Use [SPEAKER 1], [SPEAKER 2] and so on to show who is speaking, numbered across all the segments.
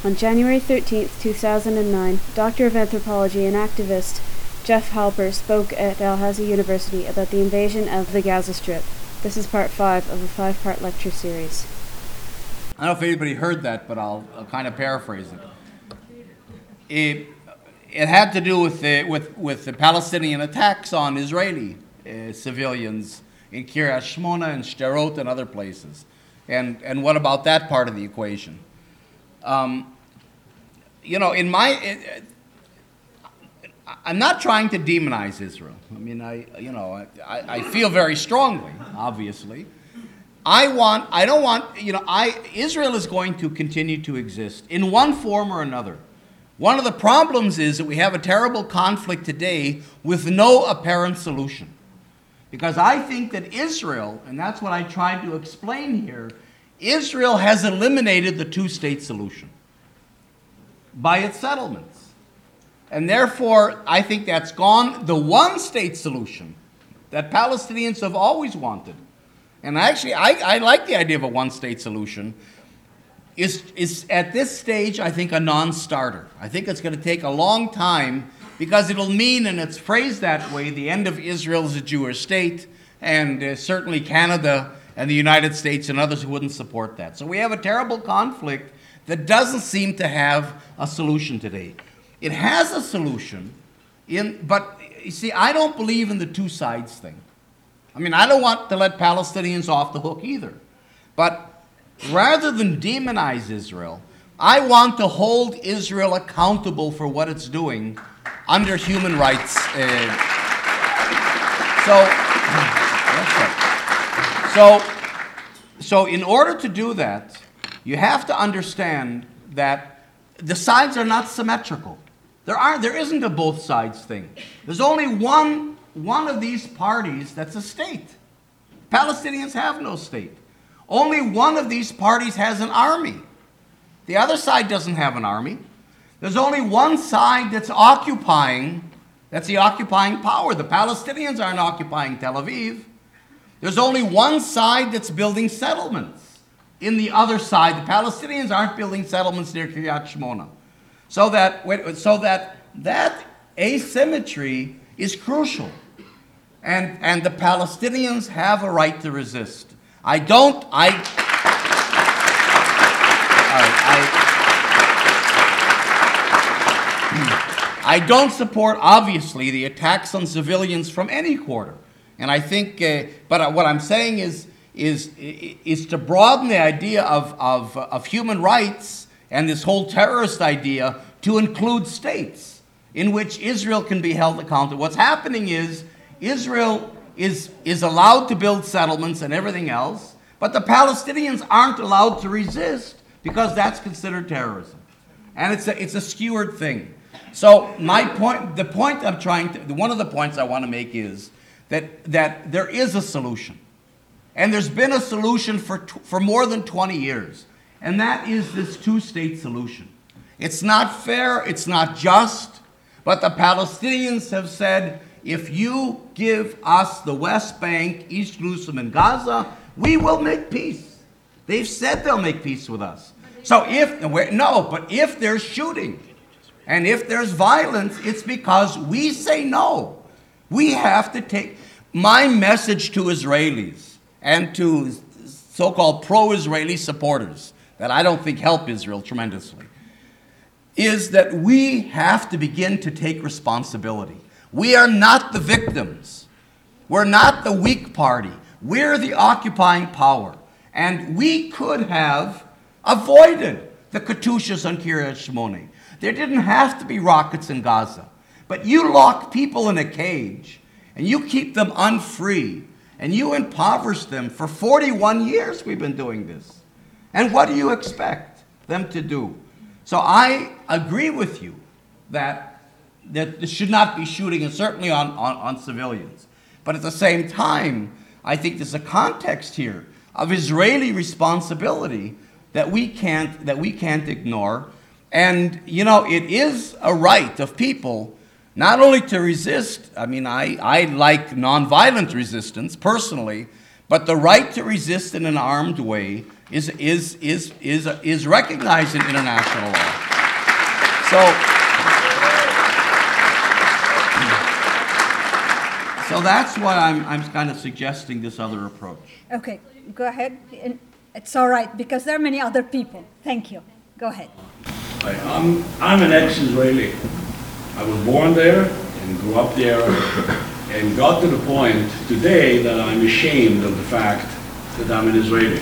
[SPEAKER 1] On January 13, 2009, Doctor of Anthropology and activist Jeff Halper spoke at Dalhousie University about the invasion of the Gaza Strip. This is part 5 of a 5-part lecture series.
[SPEAKER 2] I don't know if anybody heard that, but I'll kind of paraphrase it. It had to do with the Palestinian attacks on Israeli civilians in Kiryat Shmona and Sderot and other places. And what about that part of the equation? I'm not trying to demonize Israel. I mean, I feel very strongly, obviously. Israel is going to continue to exist in one form or another. One of the problems is that we have a terrible conflict today with no apparent solution. Because I think that Israel, and that's what I tried to explain here, Israel has eliminated the two-state solution by its settlements. And therefore, I think that's gone. The one-state solution that Palestinians have always wanted, and actually I like the idea of a one-state solution, is at this stage, I think, a non-starter. I think it's going to take a long time because it'll mean, and it's phrased that way, the end of Israel as a Jewish state, and certainly Canada and the United States and others who wouldn't support that. So we have a terrible conflict that doesn't seem to have a solution today. It has a solution, but you see, I don't believe in the two sides thing. I mean, I don't want to let Palestinians off the hook either. But rather than demonize Israel, I want to hold Israel accountable for what it's doing under human rights. So in order to do that, you have to understand that the sides are not symmetrical. There isn't a both sides thing. There's only one of these parties that's a state. Palestinians have no state. Only one of these parties has an army. The other side doesn't have an army. There's only one side that's occupying, that's the occupying power. The Palestinians aren't occupying Tel Aviv. There's only one side that's building settlements. In the other side, the Palestinians aren't building settlements near Kiryat Shmona. So that asymmetry is crucial. And the Palestinians have a right to resist. I don't support, obviously, the attacks on civilians from any quarter. And I think, but what I'm saying is to broaden the idea of human rights and this whole terrorist idea to include states in which Israel can be held accountable. What's happening is Israel is allowed to build settlements and everything else, but the Palestinians aren't allowed to resist because that's considered terrorism. And it's a skewered thing. So my point, one of the points I want to make is that there is a solution. And there's been a solution for more than 20 years. And that is this two-state solution. It's not fair, it's not just, but the Palestinians have said, if you give us the West Bank, East Jerusalem, and Gaza, we will make peace. They've said they'll make peace with us. So if there's shooting and if there's violence, it's because we say no. We have to take my message to Israelis and to so-called pro-Israeli supporters that I don't think help Israel tremendously, is that we have to begin to take responsibility. We are not the victims. We're not the weak party. We're the occupying power. And we could have avoided the Katyushas on Kiryat Shmona. There didn't have to be rockets in Gaza. But you lock people in a cage, and you keep them unfree, and you impoverish them. For 41 years we've been doing this. And what do you expect them to do? So I agree with you that there should not be shooting, and certainly on civilians. But at the same time, I think there's a context here of Israeli responsibility that we can't ignore. And, it is a right of people not only to resist. I mean, I like nonviolent resistance personally, but the right to resist in an armed way is recognized in international law. So that's why I'm kind of suggesting this other approach.
[SPEAKER 3] Okay, go ahead. It's all right, because there are many other people. Thank you. Go ahead.
[SPEAKER 4] I'm an ex-Israeli. I was born there and grew up there and got to the point today that I'm ashamed of the fact that I'm an Israeli.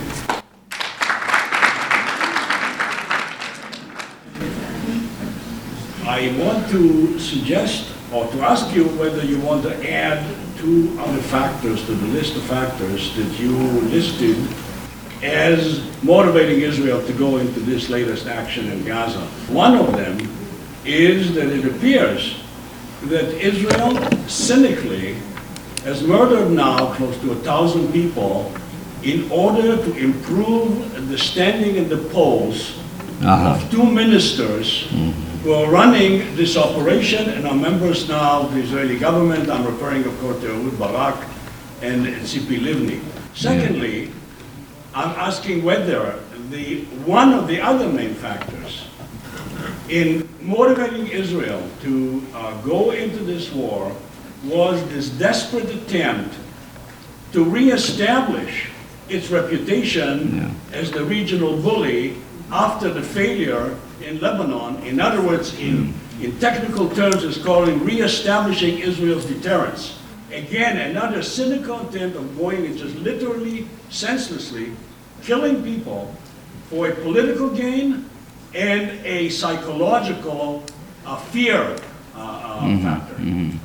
[SPEAKER 4] I want to suggest or to ask you whether you want to add two other factors to the list of factors that you listed as motivating Israel to go into this latest action in Gaza. One of them is that it appears that Israel cynically has murdered now close to 1,000 people in order to improve the standing in the polls of two ministers who are running this operation and are members now of the Israeli government. I'm referring, of course, to Ehud Barak and Tzipi Livni. Secondly, I'm asking whether one of the other main factors in motivating Israel to go into this war was this desperate attempt to reestablish its reputation as the regional bully after the failure in Lebanon. In other words, in technical terms, it's called reestablishing Israel's deterrence. Again, another cynical attempt of going and just literally, senselessly killing people for a political gain and a psychological fear factor.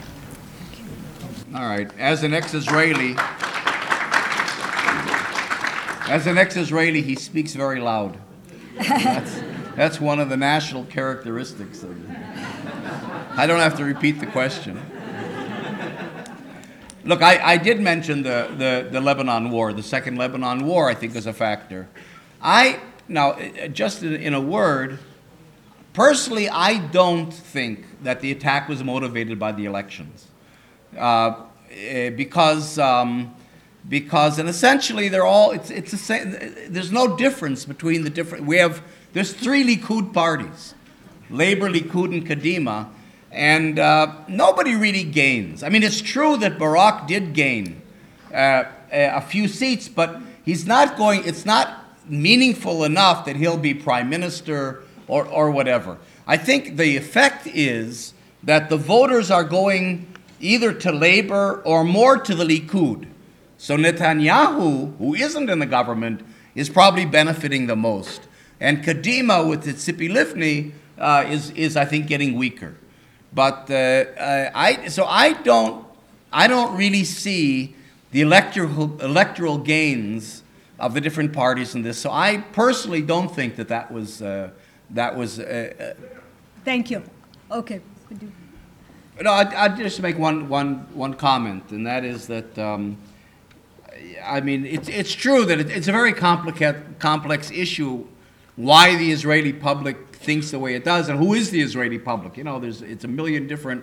[SPEAKER 2] All right. As an ex-Israeli, he speaks very loud. That's one of the national characteristics of it. I don't have to repeat the question. Look, I did mention the Lebanon War. The Second Lebanon War, I think, is a factor. Now, just in a word, personally, I don't think that the attack was motivated by the elections. Because and essentially they're all, it's the same. There's no difference between the different, there's three Likud parties, Labor, Likud, and Kadima, and nobody really gains. I mean, it's true that Barak did gain a few seats, but it's not meaningful enough that he'll be prime minister or whatever. I think the effect is that the voters are going either to Labor or more to the Likud. So Netanyahu, who isn't in the government, is probably benefiting the most. And Kadima with its Tzipi Livni is I think getting weaker. But I don't really see the electoral gains of the different parties in this. So I personally don't think that was.
[SPEAKER 3] Thank you. Okay.
[SPEAKER 2] No, I'd just make one comment, and that is that I mean it's true that it's a very complex issue. Why the Israeli public thinks the way it does, and who is the Israeli public? You know, it's a million different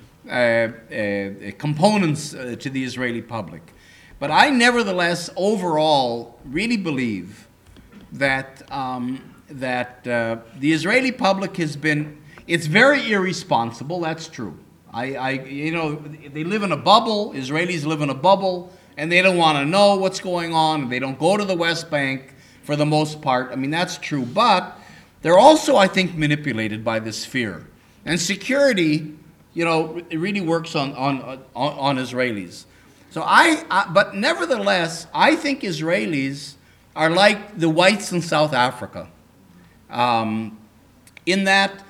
[SPEAKER 2] components to the Israeli public. But I nevertheless, overall, really believe that the Israeli public it's very irresponsible. That's true. They live in a bubble. Israelis live in a bubble, and they don't want to know what's going on. They don't go to the West Bank for the most part. I mean, that's true. But they're also, I think, manipulated by this fear. And security, it really works on Israelis. So but nevertheless, I think Israelis are like the whites in South Africa, in that,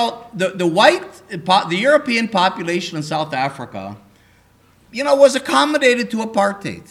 [SPEAKER 2] the European population in South Africa, was accommodated to apartheid.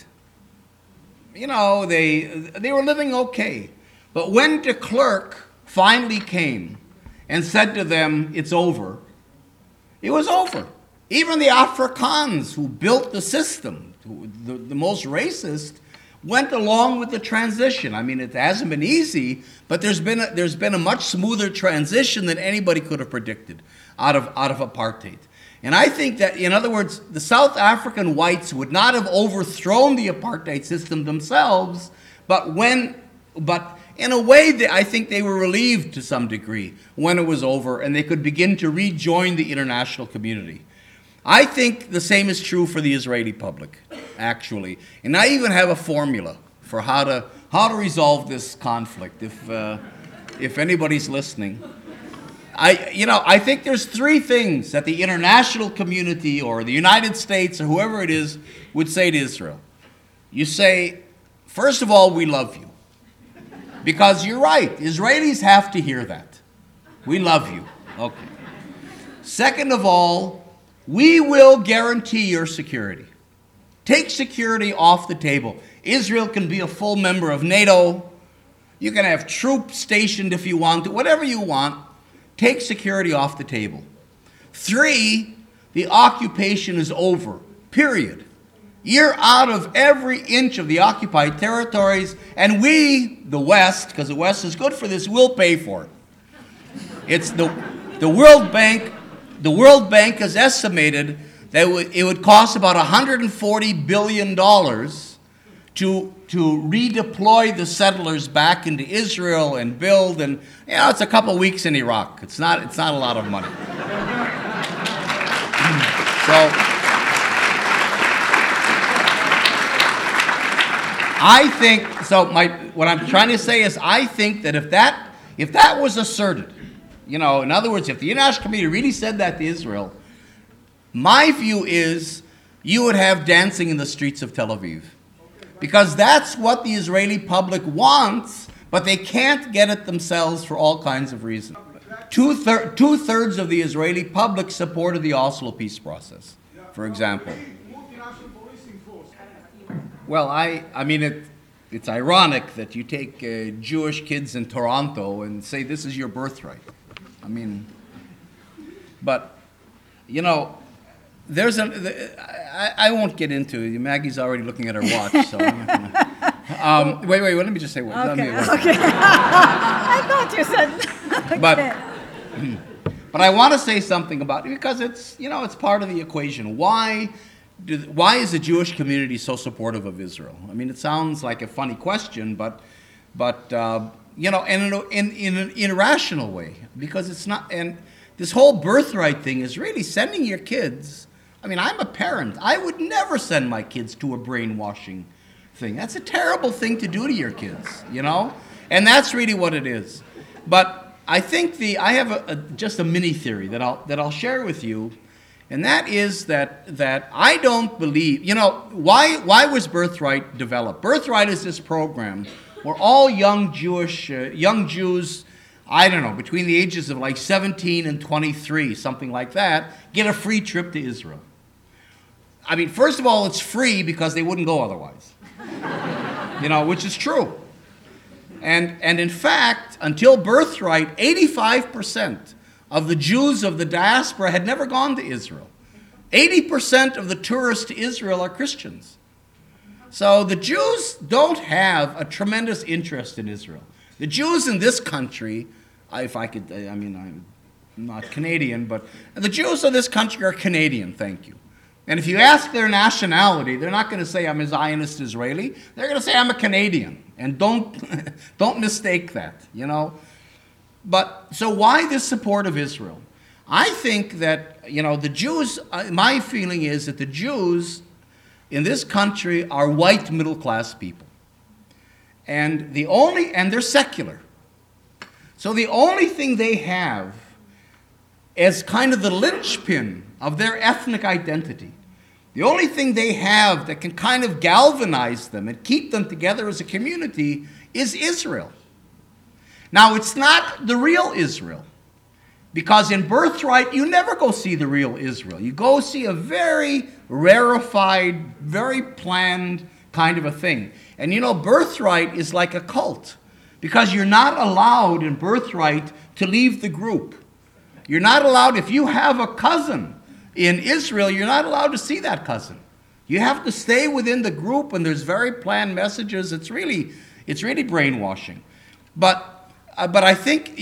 [SPEAKER 2] They were living okay. But when de Klerk finally came and said to them, it's over, it was over. Even the Afrikaans who built the system, the most racist, went along with the transition. I mean, it hasn't been easy, but there's been a much smoother transition than anybody could have predicted out of apartheid. And I think that, in other words, the South African whites would not have overthrown the apartheid system themselves, but when but in a way, I think they were relieved to some degree when it was over and they could begin to rejoin the international community. I think the same is true for the Israeli public, actually. And I even have a formula for how to resolve this conflict, if anybody's listening. I think there's three things that the international community or the United States or whoever it is would say to Israel. You say, first of all, we love you. Because you're right, Israelis have to hear that. We love you. Okay. Second of all, we will guarantee your security. Take security off the table. Israel can be a full member of NATO. You can have troops stationed if you want to, whatever you want. Take security off the table. 3, the occupation is over, period. You're out of every inch of the occupied territories, and we, the West, because the West is good for this, will pay for it. It's the World Bank. The World Bank has estimated that it would cost about $140 billion to redeploy the settlers back into Israel and build, and it's a couple weeks in Iraq. It's not a lot of money. So I think what I'm trying to say is I think that if that was asserted, in other words, if the international community really said that to Israel, my view is you would have dancing in the streets of Tel Aviv. Because that's what the Israeli public wants, but they can't get it themselves for all kinds of reasons. Two-thirds of the Israeli public supported the Oslo peace process, for example. Well, I mean, it's ironic that you take Jewish kids in Toronto and say this is your birthright. I mean, but, there's I won't get into it. Maggie's already looking at her watch, so I'm not gonna, wait, let me just say what.
[SPEAKER 3] Okay. I thought you said. Okay.
[SPEAKER 2] But I want to say something about it because it's part of the equation. Why is the Jewish community so supportive of Israel? I mean, it sounds like a funny question, but and in an irrational way, because it's not. And this whole birthright thing is really sending your kids. I mean, I'm a parent. I would never send my kids to a brainwashing thing. That's a terrible thing to do to your kids, And that's really what it is. But I think I have just a mini theory that I'll share with you, and that is that I don't believe. Why was Birthright developed? Birthright is this program where all young Jews, I don't know, between the ages of like 17 and 23, something like that, get a free trip to Israel. I mean, first of all, it's free because they wouldn't go otherwise, which is true. And in fact, until Birthright, 85% of the Jews of the diaspora had never gone to Israel. 80% of the tourists to Israel are Christians. So the Jews don't have a tremendous interest in Israel. The Jews in this country, I'm not Canadian, but the Jews of this country are Canadian, thank you. And if you ask their nationality, they're not going to say I'm a Zionist Israeli. They're going to say I'm a Canadian. And don't mistake that, But so why this support of Israel? I think that, the Jews, my feeling is that the Jews in this country are white middle-class people. And they're secular. So the only thing they have as kind of the linchpin of their ethnic identity, the only thing they have that can kind of galvanize them and keep them together as a community is Israel. Now, it's not the real Israel, because in Birthright, you never go see the real Israel. You go see a very rarefied, very planned kind of a thing. And Birthright is like a cult, because you're not allowed in Birthright to leave the group. You're not allowed, if you have a cousin in Israel, you're not allowed to see that cousin. You have to stay within the group, and there's very planned messages. It's really brainwashing. But I think,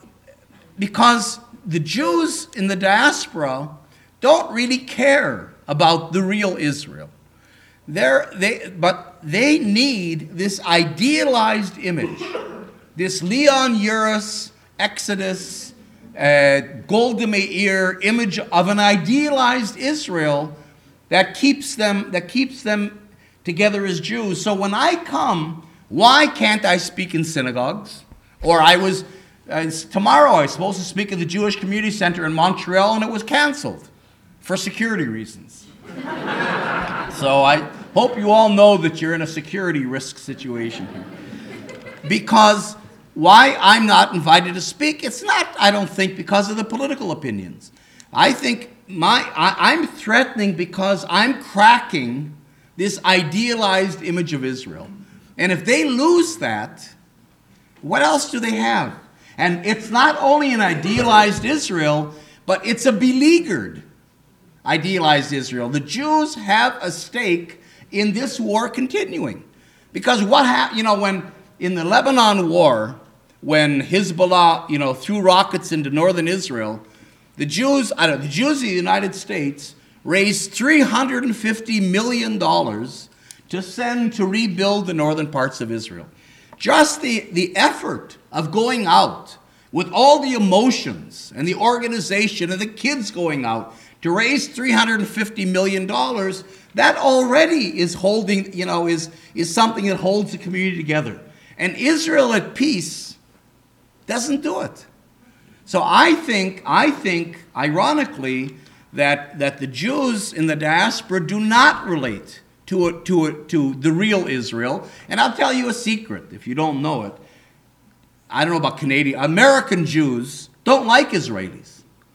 [SPEAKER 2] because the Jews in the diaspora don't really care about the real Israel. But they need this idealized image, this Leon Uris, Exodus, Golda Meir image of an idealized Israel that keeps them together as Jews. So when I come, why can't I speak in synagogues? Or tomorrow I was supposed to speak at the Jewish Community Center in Montreal, and it was canceled for security reasons. So I hope you all know that you're in a security risk situation here. Because why I'm not invited to speak, it's not, I don't think, because of the political opinions. I think I'm threatening because I'm cracking this idealized image of Israel. And if they lose that, what else do they have? And it's not only an idealized Israel, but it's a beleaguered idealized Israel. The Jews have a stake in this war continuing. Because what happened, when in the Lebanon war, when Hezbollah, threw rockets into northern Israel, the Jews of the United States raised $350 million to send to rebuild the northern parts of Israel. Just the effort of going out with all the emotions and the organization and the kids going out to raise $350 million, that already is holding, is something that holds the community together. And Israel at peace doesn't do it. So I think, ironically, that the Jews in the diaspora do not relate to the real Israel. And I'll tell you a secret, if you don't know it. I don't know about Canadian. American Jews don't like Israelis.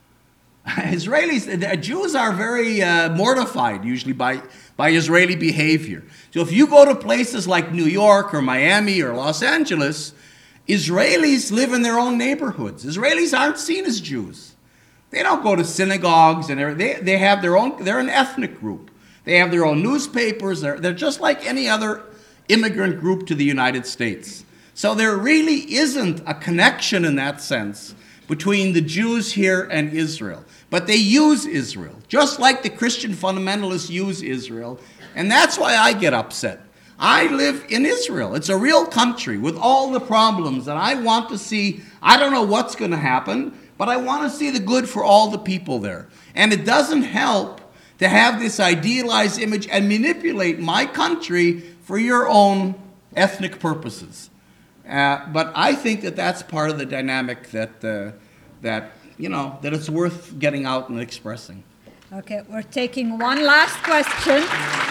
[SPEAKER 2] Jews are very mortified usually by Israeli behavior. So if you go to places like New York or Miami or Los Angeles, Israelis live in their own neighborhoods. Israelis aren't seen as Jews. They don't go to synagogues, and they have their own. They're an ethnic group. They have their own newspapers. They're just like any other immigrant group to the United States. So there really isn't a connection in that sense between the Jews here and Israel. But they use Israel, just like the Christian fundamentalists use Israel. And that's why I get upset. I live in Israel. It's a real country with all the problems, and I want to see, I don't know what's going to happen, but I want to see the good for all the people there. And it doesn't help to have this idealized image and manipulate my country for your own ethnic purposes. But I think that that's part of the dynamic that it's worth getting out and expressing.
[SPEAKER 3] Okay, we're taking one last question.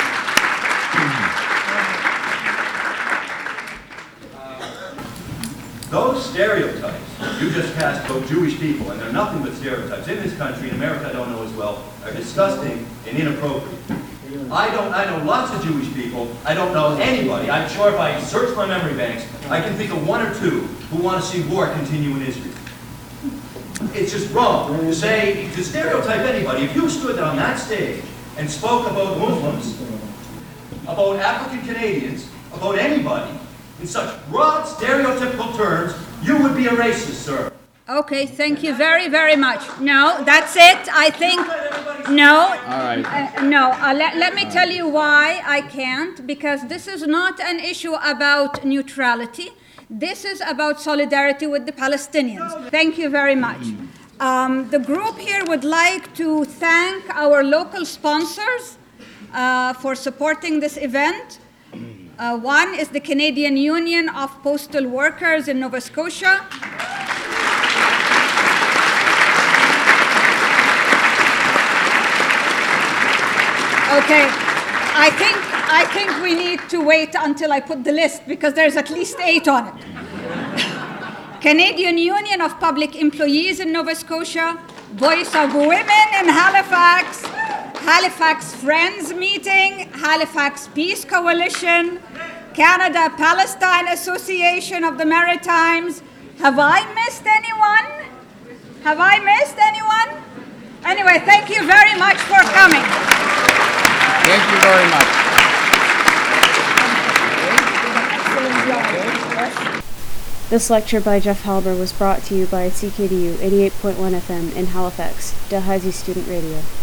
[SPEAKER 5] Those stereotypes you just cast about Jewish people, and they're nothing but stereotypes, in this country, in America I don't know as well, are disgusting and inappropriate. I know lots of Jewish people. I don't know anybody. I'm sure if I search my memory banks, I can think of one or two who want to see war continue in Israel. It's just wrong to stereotype anybody. If you stood on that stage and spoke about Muslims, about African Canadians, about anybody, in such broad, stereotypical terms, you would be a racist, sir.
[SPEAKER 3] Okay, thank you very, very much. No, that's it. I think, no.
[SPEAKER 2] All right.
[SPEAKER 3] Let me tell you why I can't, because this is not an issue about neutrality. This is about solidarity with the Palestinians. Thank you very much. The group here would like to thank our local sponsors for supporting this event. One is the Canadian Union of Postal Workers in Nova Scotia. Okay, I think we need to wait until I put the list because there's at least 8 on it. Canadian Union of Public Employees in Nova Scotia, Voice of Women in Halifax, Halifax Friends Meeting, Halifax Peace Coalition, Canada-Palestine Association of the Maritimes. Have I missed anyone? Anyway, thank you very much for coming.
[SPEAKER 2] Thank you very much.
[SPEAKER 1] This lecture by Jeff Halber was brought to you by CKDU 88.1 FM in Halifax, Delhaize Student Radio.